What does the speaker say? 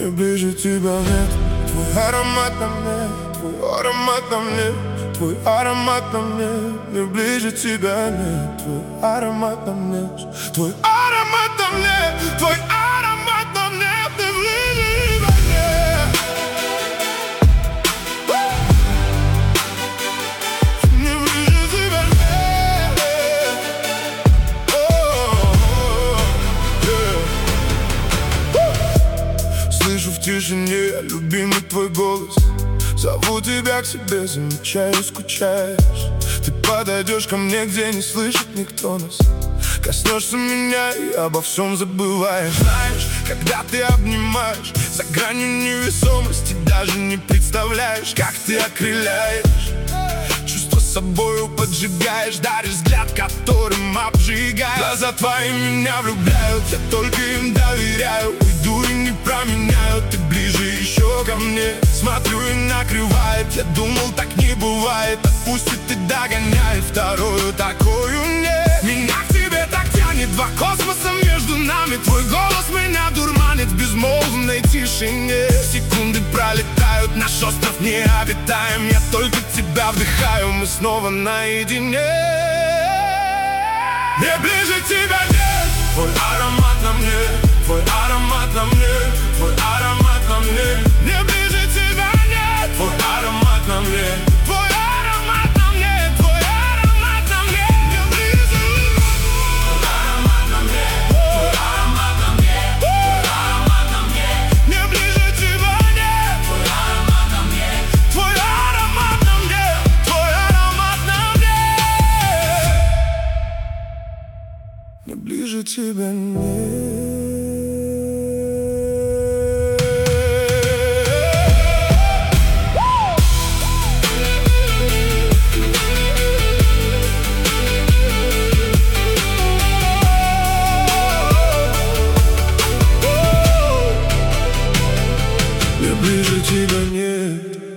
ближе тебя нет. Твой аромат на мне, твой аромат на мне, твой аромат на мне, мне ближе тебя нет. Твой аромат на мне, твой аромат на мне, твой аромат на мне, мне ближе тебя нет. Мне ближе тебя нет. Слышу в тишине любимый твой голос. Зову тебя к себе, замечаю, скучаешь. Ты подойдешь ко мне, где не слышит никто нас. Коснешься меня и обо всем забываешь. Знаешь, когда ты обнимаешь, за гранью невесомости даже не представляешь, как ты окрыляешь. Чувство собою поджигаешь, даришь взгляд, которым обжигаешь. Глаза твои меня влюбляют, я только им доверяю. Уйду и не променяю, ты ближе еще ко мне. Смотрю и накрывает, я думал, так не бывает. Отпустит и догоняет, вторую такую нет. Меня к тебе так тянет, два космоса между нами. Твой голос меня дурманит в безмолвной тишине. Секунды пролетают, наш остров необитаем. Я только тебя вдыхаю, мы снова наедине. Мне ближе тебя нет. Твой аромат на мне, твой аромат на мне, твой аромат на мне. Мне ближе тебя нет. Твой аромат на мне, твой аромат на мне, твой аромат на мне. Мне ближе. Твой аромат на мне, твой аромат на мне, твой аромат на мне. Мне ближе тебя нет. Твой аромат на мне, твой аромат на мне, твой аромат на мне. Мне ближе тебя нет. Ближе тебя нет.